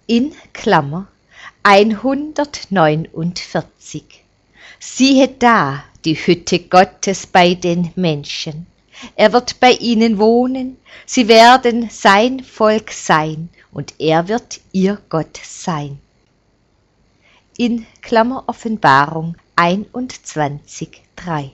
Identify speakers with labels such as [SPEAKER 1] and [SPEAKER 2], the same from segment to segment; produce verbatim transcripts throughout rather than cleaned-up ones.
[SPEAKER 1] in Klammer hundertneunundvierzig. Siehe da die Hütte Gottes bei den Menschen. Er wird bei ihnen wohnen, sie werden sein Volk sein und er wird ihr Gott sein. In Klammer Offenbarung einundzwanzig, drei.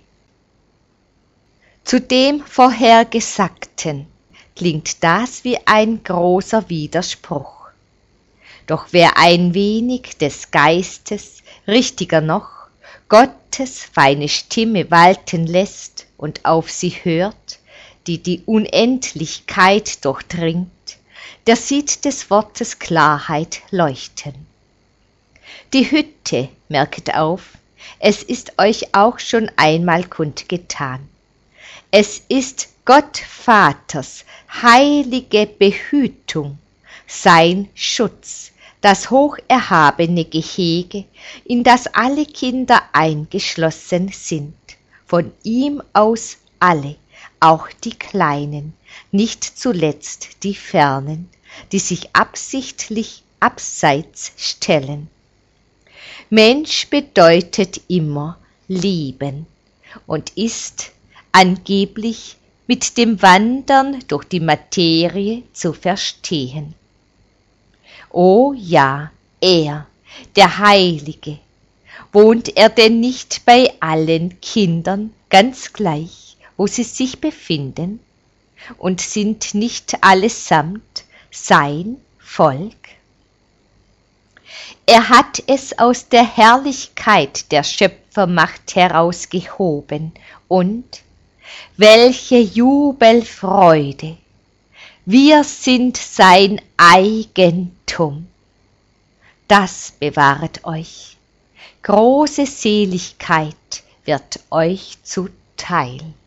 [SPEAKER 1] Zu dem Vorhergesagten klingt das wie ein großer Widerspruch. Doch wer ein wenig des Geistes, richtiger noch, Gottes feine Stimme walten lässt und auf sie hört, die die Unendlichkeit durchdringt, der sieht des Wortes Klarheit leuchten. Die Hütte, merket auf, es ist euch auch schon einmal kundgetan. Es ist Gott Vaters heilige Behütung, sein Schutz, das hocherhabene Gehege, in das alle Kinder eingeschlossen sind, von ihm aus alle, auch die Kleinen, nicht zuletzt die Fernen, die sich absichtlich abseits stellen. Mensch bedeutet immer lieben und ist angeblich mit dem Wandern durch die Materie zu verstehen. O ja, er, der Heilige, wohnt er denn nicht bei allen Kindern ganz gleich, wo sie sich befinden, und sind nicht allesamt sein Volk? Er hat es aus der Herrlichkeit der Schöpfermacht herausgehoben und welche Jubelfreude! Wir sind sein Eigentum. Das bewahret euch. Große Seligkeit wird euch zuteil.